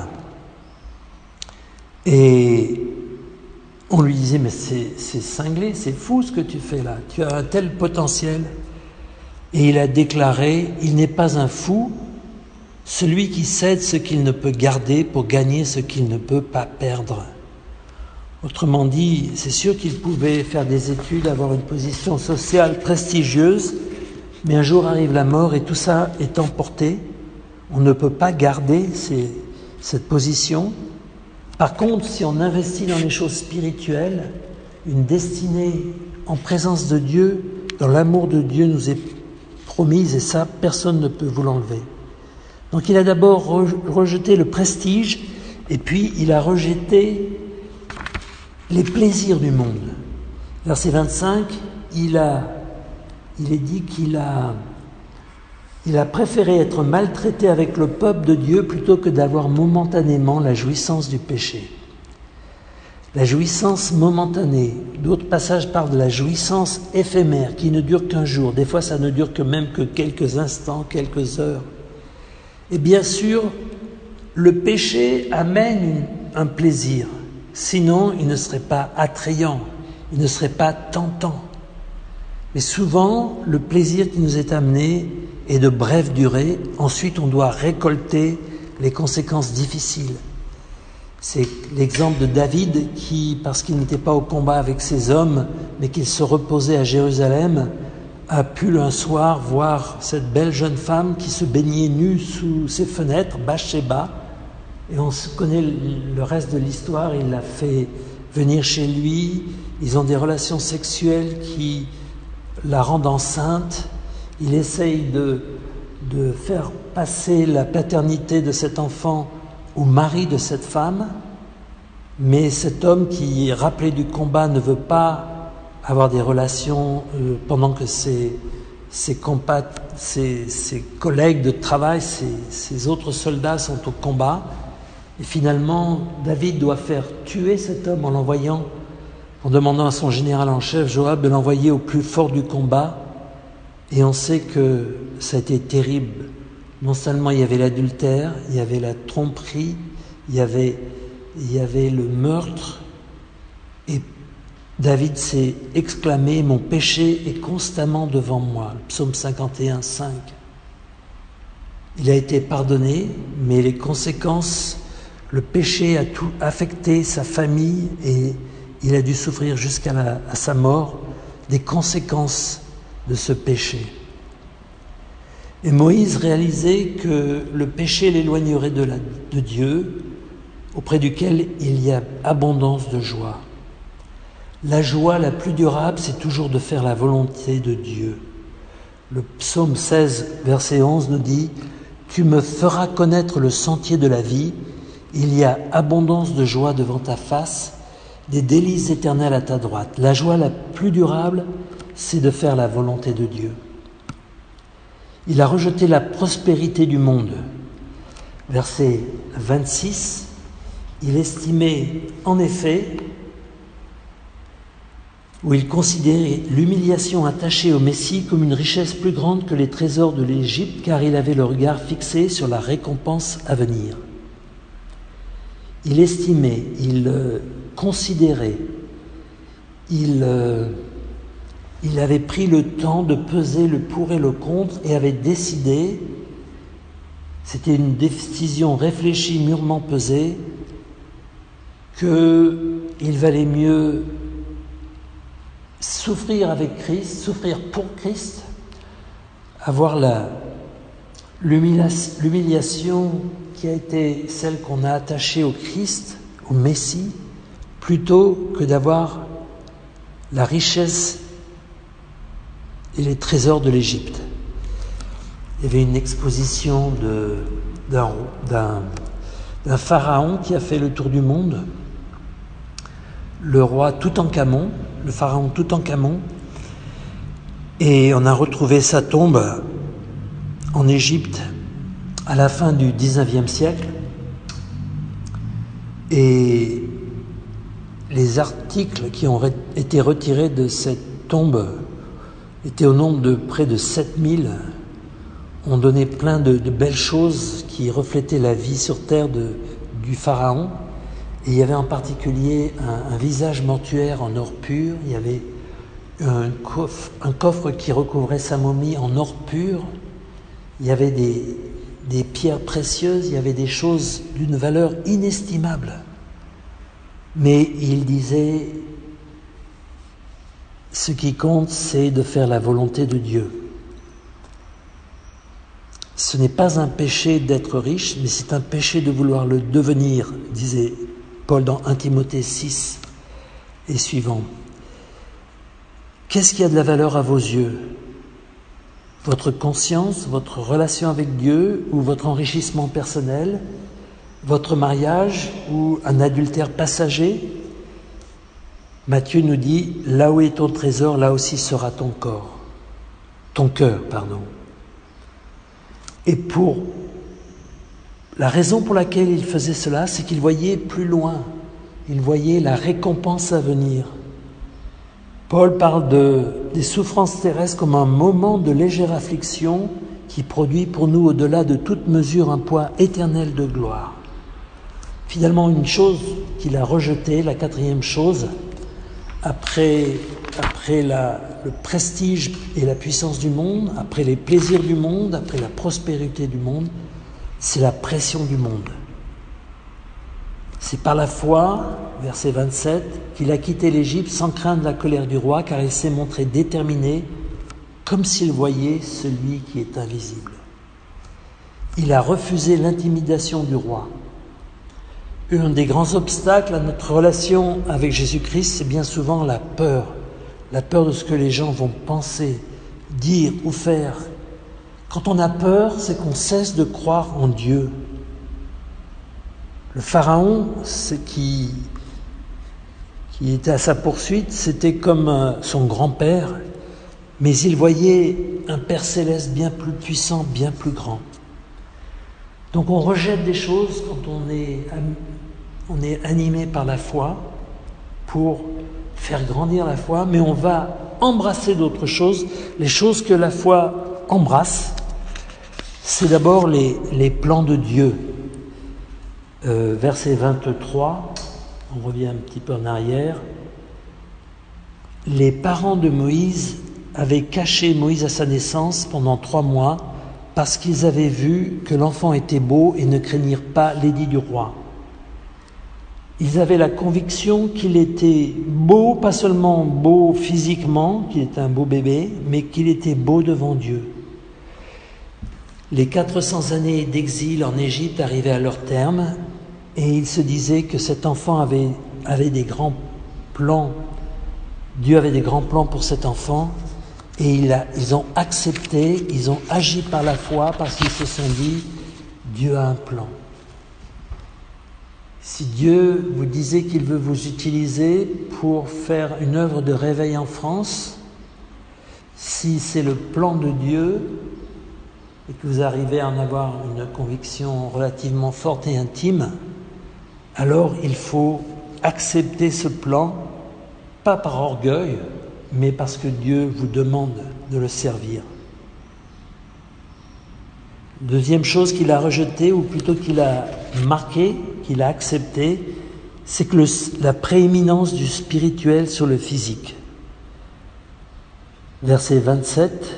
Et on lui disait, mais c'est cinglé, c'est fou ce que tu fais là, tu as un tel potentiel. Et il a déclaré, il n'est pas un fou, celui qui cède ce qu'il ne peut garder pour gagner ce qu'il ne peut pas perdre. Autrement dit, c'est sûr qu'il pouvait faire des études, avoir une position sociale prestigieuse, mais un jour arrive la mort et tout ça est emporté. On ne peut pas garder cette position. Par contre, si on investit dans les choses spirituelles, une destinée en présence de Dieu, dans l'amour de Dieu nous est promise et ça, personne ne peut vous l'enlever. Donc il a d'abord rejeté le prestige et puis il a rejeté les plaisirs du monde. Verset 25, il est dit qu'il a préféré être maltraité avec le peuple de Dieu plutôt que d'avoir momentanément la jouissance du péché. La jouissance momentanée, d'autres passages parlent de la jouissance éphémère qui ne dure qu'un jour. Des fois, ça ne dure que quelques instants, quelques heures. Et bien sûr, le péché amène un plaisir. Sinon, il ne serait pas attrayant, il ne serait pas tentant. Mais souvent, le plaisir qui nous est amené est de brève durée. Ensuite, on doit récolter les conséquences difficiles. C'est l'exemple de David qui, parce qu'il n'était pas au combat avec ses hommes, mais qu'il se reposait à Jérusalem, a pu un soir voir cette belle jeune femme qui se baignait nue sous ses fenêtres, Bathsheba, et on se connaît le reste de l'histoire. Il l'a fait venir chez lui, ils ont des relations sexuelles qui la rendent enceinte. Il essaye de faire passer la paternité de cet enfant au mari de cette femme, mais cet homme qui est rappelé du combat ne veut pas avoir des relations pendant que ses collègues de travail, ses autres soldats sont au combat. Et finalement, David doit faire tuer cet homme en demandant à son général en chef, Joab, de l'envoyer au plus fort du combat. Et on sait que ça a été terrible. Non seulement il y avait l'adultère, il y avait la tromperie, il y avait le meurtre. Et David s'est exclamé « Mon péché est constamment devant moi ». Le psaume 51, 5. Il a été pardonné, mais les conséquences, le péché a tout affecté sa famille et il a dû souffrir jusqu'à sa mort des conséquences de ce péché. Et Moïse réalisait que le péché l'éloignerait de Dieu, auprès duquel il y a abondance de joie. La joie la plus durable, c'est toujours de faire la volonté de Dieu. Le psaume 16, verset 11 nous dit « Tu me feras connaître le sentier de la vie, il y a abondance de joie devant ta face, des délices éternelles à ta droite. » La joie la plus durable, c'est de faire la volonté de Dieu. Il a rejeté la prospérité du monde. Verset 26, il estimait en effet, où il considérait l'humiliation attachée au Messie comme une richesse plus grande que les trésors de l'Égypte, car il avait le regard fixé sur la récompense à venir. Il estimait, il considérait, il avait pris le temps de peser le pour et le contre et avait décidé, c'était une décision réfléchie, mûrement pesée, qu'il valait mieux souffrir avec Christ, souffrir pour Christ, avoir l'humiliation qui a été celle qu'on a attachée au Christ, au Messie, plutôt que d'avoir la richesse et les trésors de l'Égypte. Il y avait une exposition d'un pharaon qui a fait le tour du monde, le roi Toutankhamon, le pharaon Toutankhamon, et on a retrouvé sa tombe en Égypte à la fin du XIXe siècle. Et les articles qui ont été retirés de cette tombe étaient au nombre de près de 7000, ont donné plein de belles choses qui reflétaient la vie sur terre du pharaon. Et il y avait en particulier un visage mortuaire en or pur, il y avait un coffre qui recouvrait sa momie en or pur, il y avait des pierres précieuses, il y avait des choses d'une valeur inestimable. Mais il disait, ce qui compte, c'est de faire la volonté de Dieu. Ce n'est pas un péché d'être riche, mais c'est un péché de vouloir le devenir, disait Paul dans 1 Timothée 6 et suivant. Qu'est-ce qui a de la valeur à vos yeux ? Votre conscience, votre relation avec Dieu ou votre enrichissement personnel, votre mariage ou un adultère passager ? Matthieu nous dit, là où est ton trésor, là aussi sera ton cœur. Et la raison pour laquelle il faisait cela, c'est qu'il voyait plus loin, il voyait la récompense à venir. Paul parle des souffrances terrestres comme un moment de légère affliction qui produit pour nous au-delà de toute mesure un poids éternel de gloire. Finalement, une chose qu'il a rejetée, la quatrième chose, après le prestige et la puissance du monde, après les plaisirs du monde, après la prospérité du monde, c'est la pression du monde. C'est par la foi, verset 27, qu'il a quitté l'Égypte sans craindre la colère du roi, car il s'est montré déterminé, comme s'il voyait celui qui est invisible. Il a refusé l'intimidation du roi. Un des grands obstacles à notre relation avec Jésus-Christ, c'est bien souvent la peur de ce que les gens vont penser, dire ou faire. Quand on a peur, c'est qu'on cesse de croire en Dieu. Le Pharaon, qui était à sa poursuite, c'était comme son grand-père, mais il voyait un Père céleste bien plus puissant, bien plus grand. Donc on rejette des choses quand on est animé par la foi pour faire grandir la foi, mais on va embrasser d'autres choses. Les choses que la foi embrasse, c'est d'abord les plans de Dieu. Verset 23, on revient un petit peu en arrière. Les parents de Moïse avaient caché Moïse à sa naissance pendant 3 mois parce qu'ils avaient vu que l'enfant était beau et ne craignirent pas l'édit du roi. Ils avaient la conviction qu'il était beau, pas seulement beau physiquement, qu'il était un beau bébé, mais qu'il était beau devant Dieu. Les 400 années d'exil en Égypte arrivaient à leur terme et ils se disaient que cet enfant avait des grands plans. Dieu avait des grands plans pour cet enfant et ils ont accepté, ils ont agi par la foi parce qu'ils se sont dit Dieu a un plan. Si Dieu vous disait qu'il veut vous utiliser pour faire une œuvre de réveil en France, si c'est le plan de Dieu et que vous arrivez à en avoir une conviction relativement forte et intime, alors il faut accepter ce plan, pas par orgueil, mais parce que Dieu vous demande de le servir. Deuxième chose qu'il a rejetée, ou plutôt qu'il a marquée, qu'il a acceptée, c'est que la prééminence du spirituel sur le physique. Verset 27,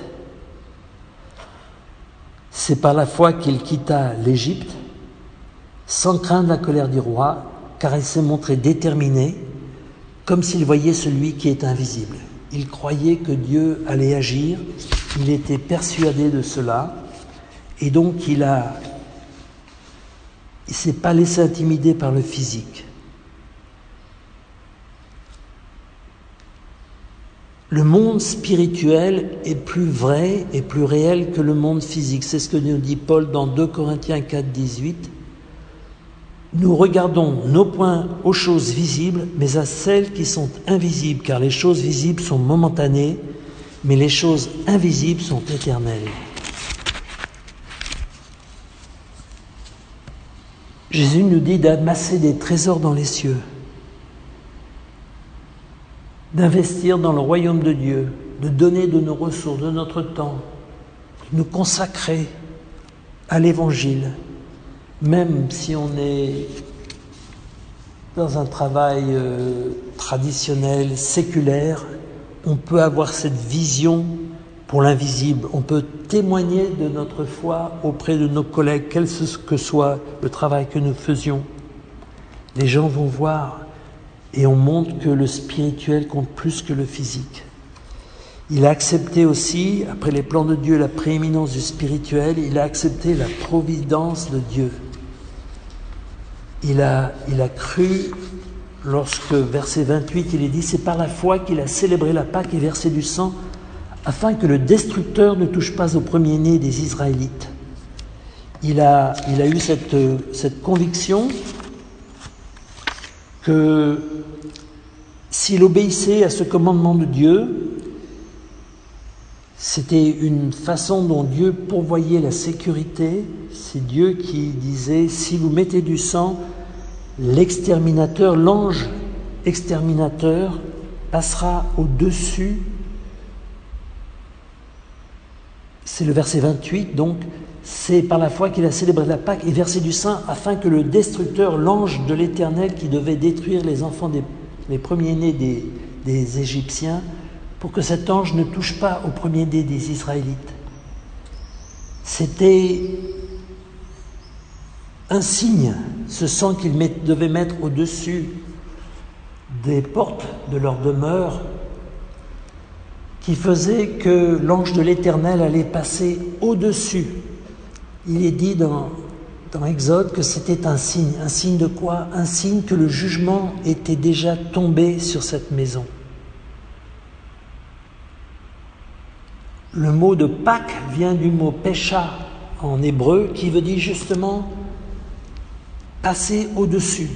c'est par la foi qu'il quitta l'Égypte, sans craindre la colère du roi, car il s'est montré déterminé, comme s'il voyait celui qui est invisible. Il croyait que Dieu allait agir, il était persuadé de cela, et donc il ne s'est pas laissé intimider par le physique. Le monde spirituel est plus vrai et plus réel que le monde physique. C'est ce que nous dit Paul dans 2 Corinthiens 4, 18. Nous regardons non point aux choses visibles, mais à celles qui sont invisibles, car les choses visibles sont momentanées, mais les choses invisibles sont éternelles. Jésus nous dit d'amasser des trésors dans les cieux, d'investir dans le royaume de Dieu, de donner de nos ressources, de notre temps, de nous consacrer à l'Évangile, même si on est dans un travail traditionnel, séculaire, on peut avoir cette vision pour l'invisible. On peut témoigner de notre foi auprès de nos collègues, quel que soit le travail que nous faisions. Les gens vont voir et on montre que le spirituel compte plus que le physique. Il a accepté aussi, après les plans de Dieu, la prééminence du spirituel, il a accepté la providence de Dieu. Il a cru lorsque, verset 28, il est dit « C'est par la foi qu'il a célébré la Pâque et versé du sang, afin que le destructeur ne touche pas au premier-né des Israélites. » Il a eu cette conviction que s'il obéissait à ce commandement de Dieu, c'était une façon dont Dieu pourvoyait la sécurité. C'est Dieu qui disait, si vous mettez du sang, l'exterminateur, l'ange exterminateur passera au-dessus. C'est le verset 28, donc c'est par la foi qu'il a célébré la Pâque et versé du sang afin que le destructeur, l'ange de l'Éternel qui devait détruire les enfants les premiers-nés des Égyptiens, pour que cet ange ne touche pas au premier-né des Israélites. C'était un signe, ce sang qu'il devait mettre au-dessus des portes de leur demeure, qui faisait que l'ange de l'Éternel allait passer au-dessus. Il est dit dans Exode que c'était un signe de quoi? Un signe que le jugement était déjà tombé sur cette maison. Le mot de Pâques vient du mot Pesha en hébreu, qui veut dire justement passer au-dessus.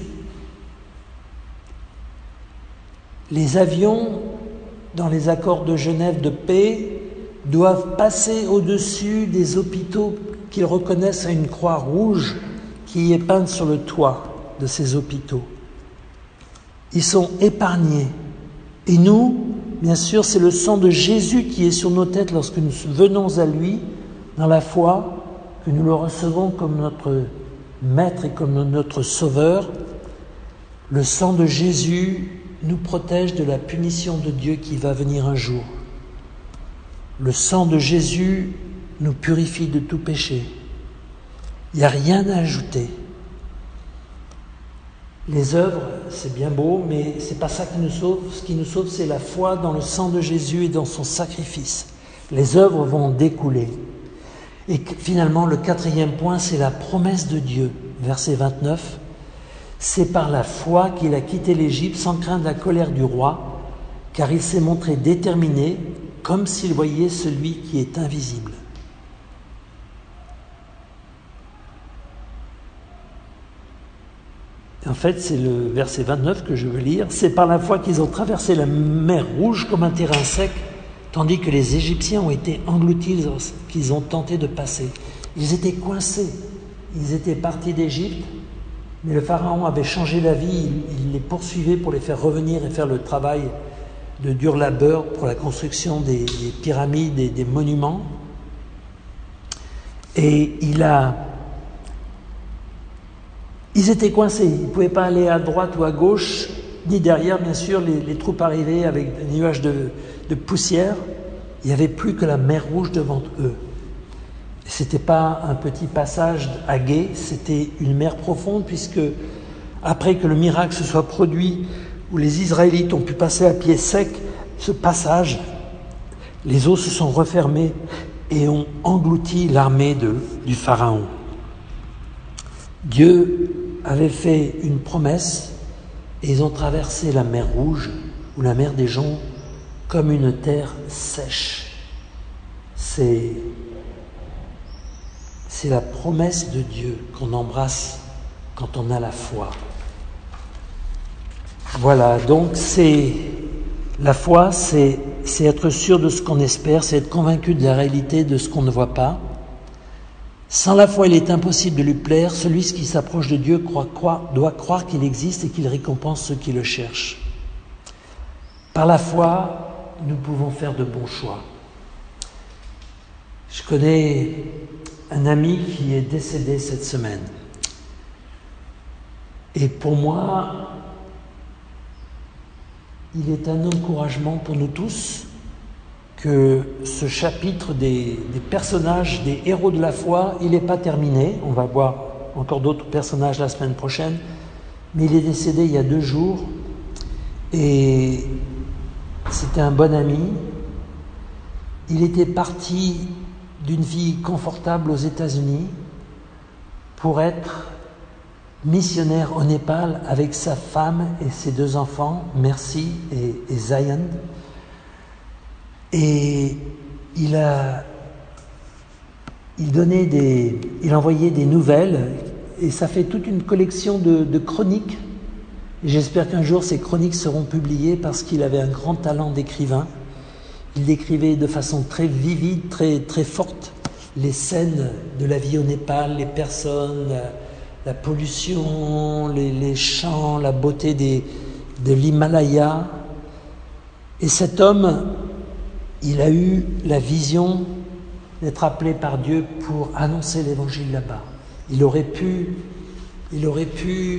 Les avions, dans les accords de Genève de paix, doivent passer au-dessus des hôpitaux qu'ils reconnaissent à une croix rouge qui est peinte sur le toit de ces hôpitaux. Ils sont épargnés. Et nous, bien sûr, c'est le sang de Jésus qui est sur nos têtes lorsque nous venons à lui dans la foi, que nous le recevons comme notre Maître et comme notre Sauveur. Le sang de Jésus nous protège de la punition de Dieu qui va venir un jour. Le sang de Jésus nous purifie de tout péché. Il n'y a rien à ajouter. Les œuvres, c'est bien beau, mais ce n'est pas ça qui nous sauve. Ce qui nous sauve, c'est la foi dans le sang de Jésus et dans son sacrifice. Les œuvres vont découler. Et finalement, le quatrième point, c'est la promesse de Dieu. Verset 29. C'est par la foi qu'il a quitté l'Égypte sans craindre la colère du roi, car il s'est montré déterminé, comme s'il voyait celui qui est invisible. En fait, c'est le verset 29 que je veux lire. C'est par la foi qu'ils ont traversé la mer Rouge comme un terrain sec, tandis que les Égyptiens ont été engloutis lorsqu'ils ont tenté de passer. Ils étaient coincés. Ils étaient partis d'Égypte, mais le Pharaon avait changé d'avis. Il les poursuivait pour les faire revenir et faire le travail de dur labeur pour la construction des pyramides et des monuments. Et ils étaient coincés, ils ne pouvaient pas aller à droite ou à gauche, ni derrière, bien sûr, les troupes arrivaient avec des nuages de poussière. Il n'y avait plus que la mer Rouge devant eux. Ce n'était pas un petit passage à gué, c'était une mer profonde, puisque après que le miracle se soit produit, où les Israélites ont pu passer à pied sec, ce passage, les eaux se sont refermées et ont englouti l'armée du Pharaon. Dieu avait fait une promesse et ils ont traversé la mer Rouge ou la mer des Joncs comme une terre sèche. C'est la promesse de Dieu qu'on embrasse quand on a la foi. Voilà, donc la foi, c'est être sûr de ce qu'on espère, c'est être convaincu de la réalité de ce qu'on ne voit pas. Sans la foi, il est impossible de lui plaire. Celui qui s'approche de Dieu doit croire qu'il existe et qu'il récompense ceux qui le cherchent. Par la foi, nous pouvons faire de bons choix. Je connais un ami qui est décédé cette semaine. Et pour moi, il est un encouragement pour nous tous que ce chapitre des personnages, des héros de la foi, il n'est pas terminé. On va voir encore d'autres personnages la semaine prochaine. Mais il est décédé il y a 2 jours. Et c'était un bon ami. Il était parti d'une vie confortable aux États-Unis pour être missionnaire au Népal avec sa femme et ses 2 enfants, Mercy et Zion. Et il envoyait des nouvelles et ça fait toute une collection de chroniques. Et j'espère qu'un jour ces chroniques seront publiées parce qu'il avait un grand talent d'écrivain. Il décrivait de façon très vivide, très, très forte les scènes de la vie au Népal, les personnes, la pollution, les champs, la beauté de l'Himalaya. Et cet homme, il a eu la vision d'être appelé par Dieu pour annoncer l'évangile là-bas. Il aurait pu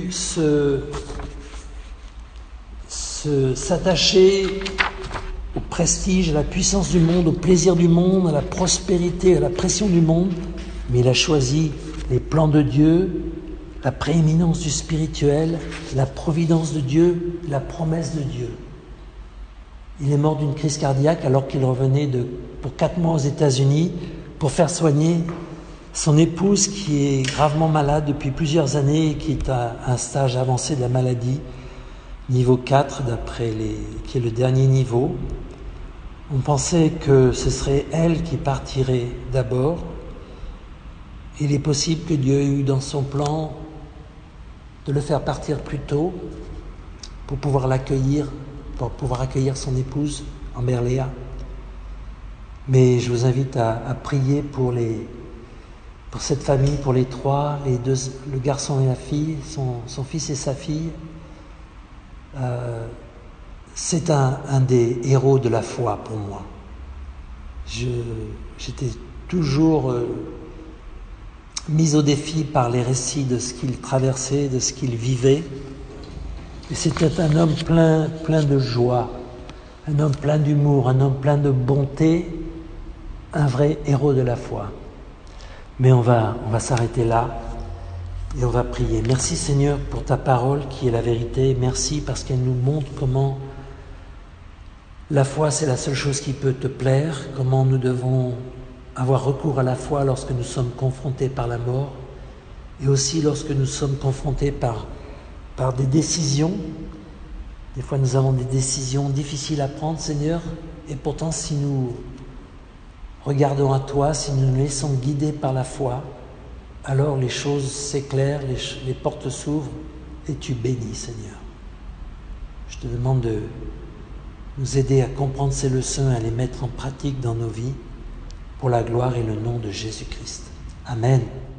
s'attacher aux prestige, à la puissance du monde, au plaisir du monde, à la prospérité, à la pression du monde, mais il a choisi les plans de Dieu, la prééminence du spirituel, la providence de Dieu, la promesse de Dieu. Il est mort d'une crise cardiaque alors qu'il revenait pour 4 mois aux États-Unis pour faire soigner son épouse qui est gravement malade depuis plusieurs années et qui est à un stage avancé de la maladie, niveau 4 qui est le dernier niveau. On pensait que ce serait elle qui partirait d'abord. Il est possible que Dieu ait eu dans son plan de le faire partir plus tôt pour pouvoir l'accueillir, pour pouvoir accueillir son épouse, Amberléa. Mais je vous invite à prier pour cette famille, pour les 3, le garçon et la fille, son fils et sa fille. C'est un des héros de la foi pour moi. J'étais toujours mis au défi par les récits de ce qu'il traversait, de ce qu'il vivait. Et c'était un homme plein de joie, un homme plein d'humour, un homme plein de bonté, un vrai héros de la foi. Mais on va s'arrêter là et on va prier. Merci Seigneur pour ta parole qui est la vérité. Merci parce qu'elle nous montre comment la foi c'est la seule chose qui peut te plaire, comment nous devons avoir recours à la foi lorsque nous sommes confrontés par la mort et aussi lorsque nous sommes confrontés par des décisions. Des fois nous avons des décisions difficiles à prendre Seigneur, et pourtant si nous regardons à toi, si nous nous laissons guider par la foi, alors les choses s'éclairent, les portes s'ouvrent et tu bénis Seigneur. Je te demande de nous aider à comprendre ces leçons et à les mettre en pratique dans nos vies pour la gloire et le nom de Jésus-Christ. Amen.